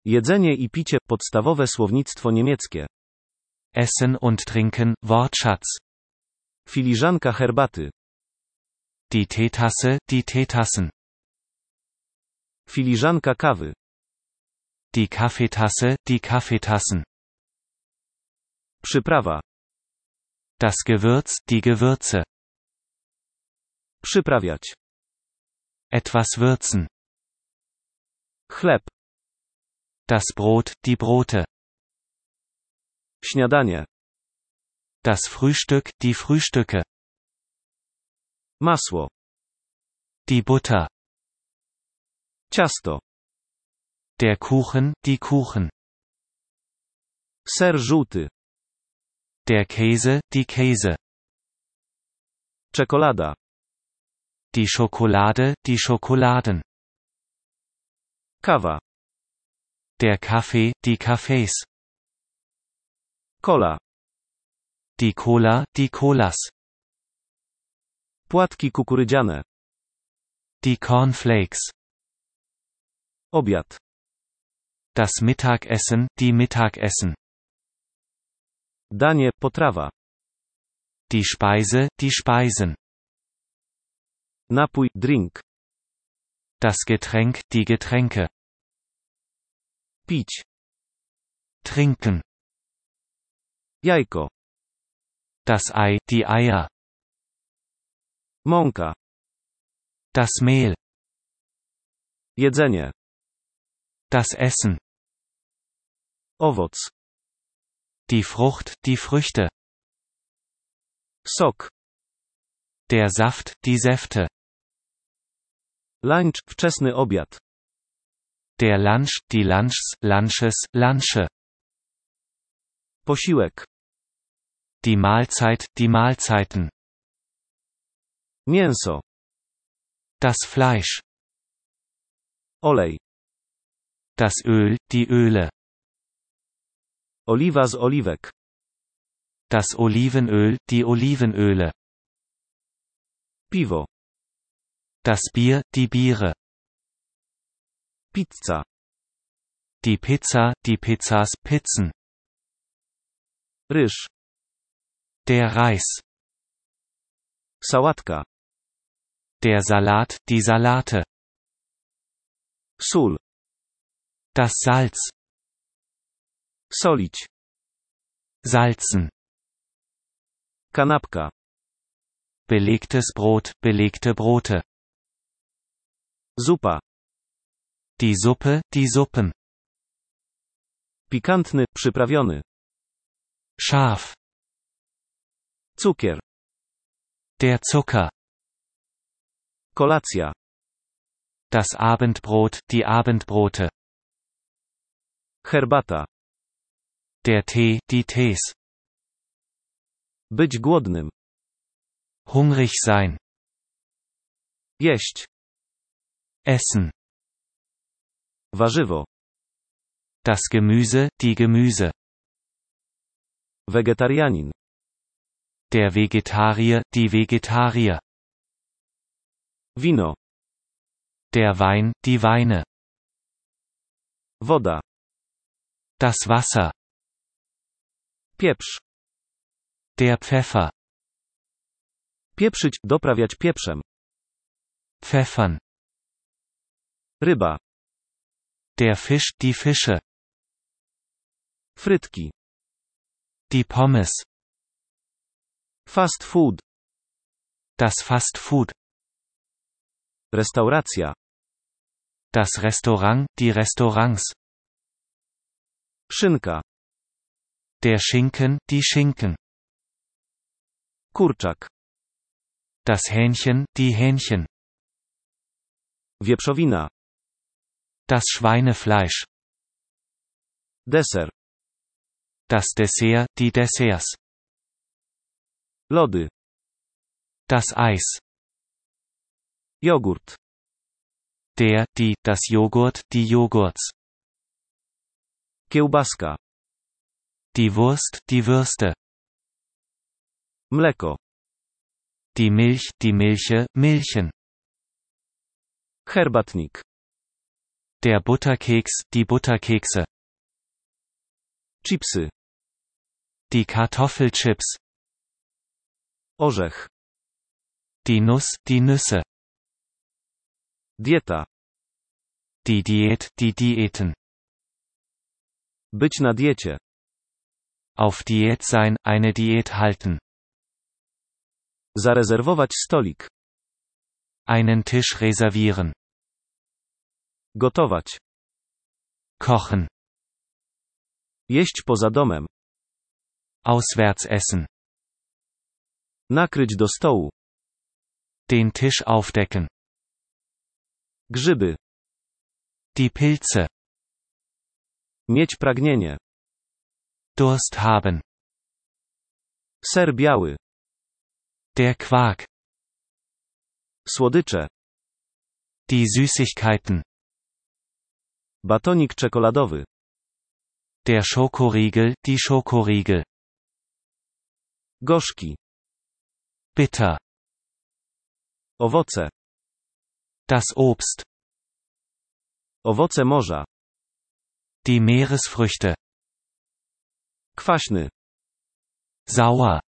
Jedzenie i picie – podstawowe słownictwo niemieckie. Essen und Trinken, Wortschatz. Filiżanka herbaty. Die Teetasse, die Teetassen. Filiżanka kawy. Die Kaffeetasse, die Kaffeetassen. Przyprawa. Das Gewürz, die Gewürze. Przyprawiać. Etwas würzen. Chleb. Das Brot, die Brote. Śniadanie. Das Frühstück, die Frühstücke. Masło. Die Butter. Ciasto. Der Kuchen, die Kuchen. Ser żółty. Der Käse, die Käse. Czekolada. Die Schokolade, die Schokoladen. Kawa. Der Kaffee, die Kaffees. Cola. Die Cola, die Colas. Płatki kukurydziane. Die Cornflakes. Obiad. Das Mittagessen, die Mittagessen. Danie, potrawa. Die Speise, die Speisen. Napój, drink. Das Getränk, die Getränke. Pić. Trinken. Jajko. Das Ei, die Eier. Mąka. Das Mehl. Jedzenie. Das Essen. Owoc. Die Frucht, die Früchte. Sok. Der Saft, die Säfte. Lunch, wczesny obiad. Der Lunch, die Lunchs, Lunches, Lunche. Posiłek. Die Mahlzeit, die Mahlzeiten. Mięso. Das Fleisch. Olej. Das Öl, die Öle. Oliwa z oliwek. Das Olivenöl, die Olivenöle. Piwo. Das Bier, die Biere. Pizza. Die Pizza, die Pizzas, Pizzen. Ryż. Der Reis. Sałatka. Der Salat, die Salate. Sól. Das Salz. Solić. Salzen. Kanapka. Belegtes Brot, belegte Brote. Zupa. Die Suppe, die Suppen. Pikantny, przyprawiony. Scharf. Cukier. Der Zucker. Kolacja. Das Abendbrot, die Abendbrote. Herbata. Der Tee, die Tees. Być głodnym. Hungrig sein. Jeść. Essen. Warzywo. Das Gemüse, die Gemüse. Wegetarianin. Der Vegetarier, die Vegetarier. Wino. Der Wein, die Weine. Woda. Das Wasser. Pieprz. Der Pfeffer. Pieprzyć, doprawiać pieprzem. Pfeffern. Ryba. Der Fisch, die Fische. Frytki. Die Pommes. Fast food. Das Fast Food. Restauracja. Das Restaurant, die Restaurants. Szynka. Der Schinken, die Schinken. Kurczak. Das Hähnchen, die Hähnchen. Wieprzowina. Das Schweinefleisch. Deser. Das Dessert, die Desserts. Lody. Das Eis. Jogurt. Der, die, das Joghurt, die Joghurts. Kiełbaska. Die Wurst, die Würste. Mleko. Die Milch, die Milche, Milchen. Herbatnik. Der Butterkeks, die Butterkekse. Chipsy. Die Kartoffelchips. Orzech. Die Nuss, die Nüsse. Dieta. Die Diät, die Diäten. Być na diecie. Auf Diät sein, eine Diät halten. Zarezerwować stolik. Einen Tisch reservieren. Gotować. Kochen. Jeść poza domem. Auswärts essen. Nakryć do stołu. Den Tisch aufdecken. Grzyby. Die Pilze. Mieć pragnienie. Durst haben. Ser biały. Der Quark. Słodycze. Die Süßigkeiten. Batonik czekoladowy. Der Schokoriegel, die Schokoriegel. Gorzki. Bitter. Owoce. Das Obst. Owoce morza. Die Meeresfrüchte. Kwaśny. Sauer.